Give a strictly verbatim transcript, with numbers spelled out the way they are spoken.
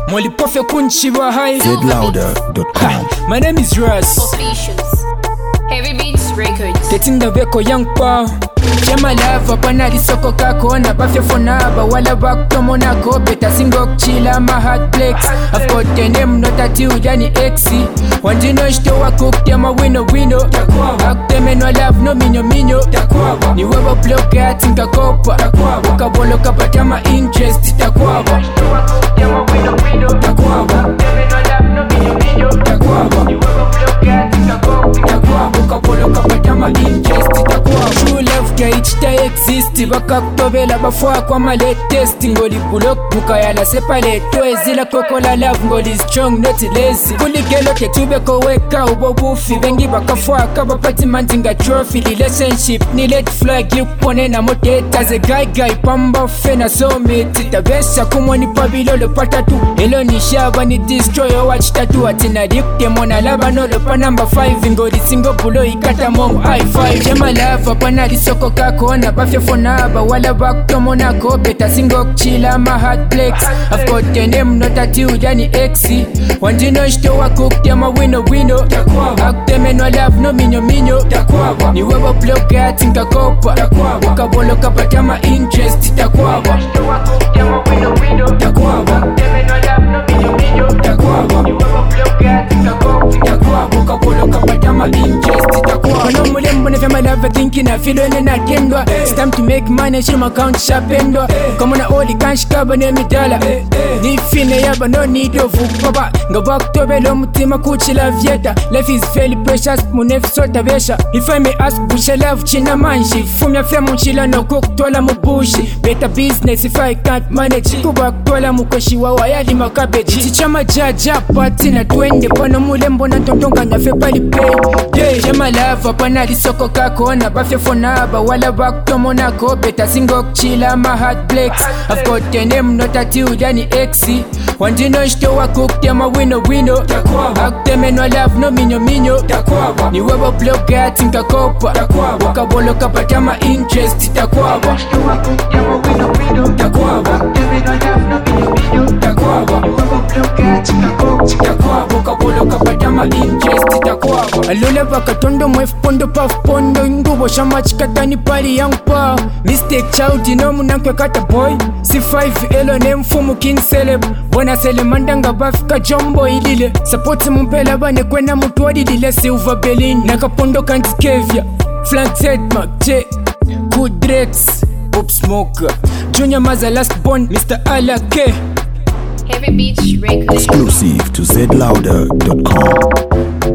Molly Puffy Kunchiwa High. zed louder dot com. My name is Russ. Officials. Heavy Beats Records. Tetinda veko young pa. Jama lava panali soko kako na bafya fonaba wala baktomo nako beta singo chila ma heartplex. I've got the name not a tiu yani exi. Wanti no shto wa cook tema wino wino. Akteme no love no minyo minyo. Ni wewe block ya tinka kopa. Ukabolo kapata ma interest takwaba. Tema wino wino. Akteme no love no minyo minyo. Ni wewe block ya tinka kopa. Ukabolo kapata ma interest takwaba. True love Gaitita exist bakakutobela bafwa kwa ma latest ngoli bulok mukayala sepaleto ezila kokola love ngoli strong not lazy kuligelo ketube ko weka ubobufi bengi bakafwa kabapati manzinga trophy relationship ni let flag yupone na moteta ze guy guy pamba fena so meti tabesha kumoni pabilo le patatu elo ni shaba ni destroy watch tatu atina dikte mona laba no le pa number five ngoli single bulo ikata mom i five jama love panali soko kako na bafya fonaba wala baktomo nako beta singo chila ma heartplex. I've got the name not a tiu yani exi. Wanti no shto wa cook tema wino wino. Akteme no love no minyo minyo. Ni wewe block ya tinka kopa. Ukabolo kapata ma interest takwaba. Tema wino wino. Akteme no love no minyo minyo. Ni wewe block ya tinka kopa. Ukabolo kapata ma interest takwaba. No mulembo ne fema love thinking I feel when I kendwa. It's time to make money, shit my account sharpendwa. Come on all the cash kaba ne midala. Ni fine yaba no need of baba. Ngaba kutobelo mutima kuchila vieta. Life is very precious, munef sota besha. If I may ask, busha love china manji. Fumya fe munchila no cook tola mubushi. Better business if I can't manage. Kuba tola mukoshi wa wayali makabeji. Chichama jaja party na twende. Pano mulembo na tontonga na fe pali pay. Yeah, jama lava panali soko kako na bafya fonaba wala baktomo nako beta singo chila ma heartplex. I've got the name not a tiu yani exi. Wanti no shto wa cook tema wino wino. Akteme no love no minyo minyo. Ni wewe block ya tinka kopa. Ukabolo kapata ma interest takwaba. Tema wino wino. Akteme no love no minyo minyo. Ni wewe block ya tinka kopa. Ukabolo kapata ma interest takwaba. Alula bakatondo mwef pondo paf pondo ngubo shama chikatani pali young pa. Mistake child ino munankwe kata boy. C five elo ne mfumu king celeb. Bona sele mandanga bafika jombo ilile. Support mumpela bane kwena mutu wadidile silver berlin. Nakapondo kantikevia. Flank set Mac J. Good Rex. Pop Smoker. Junior Maza last born. Mister Ala K. Heavy Beats Records. Exclusive to zed louder dot com.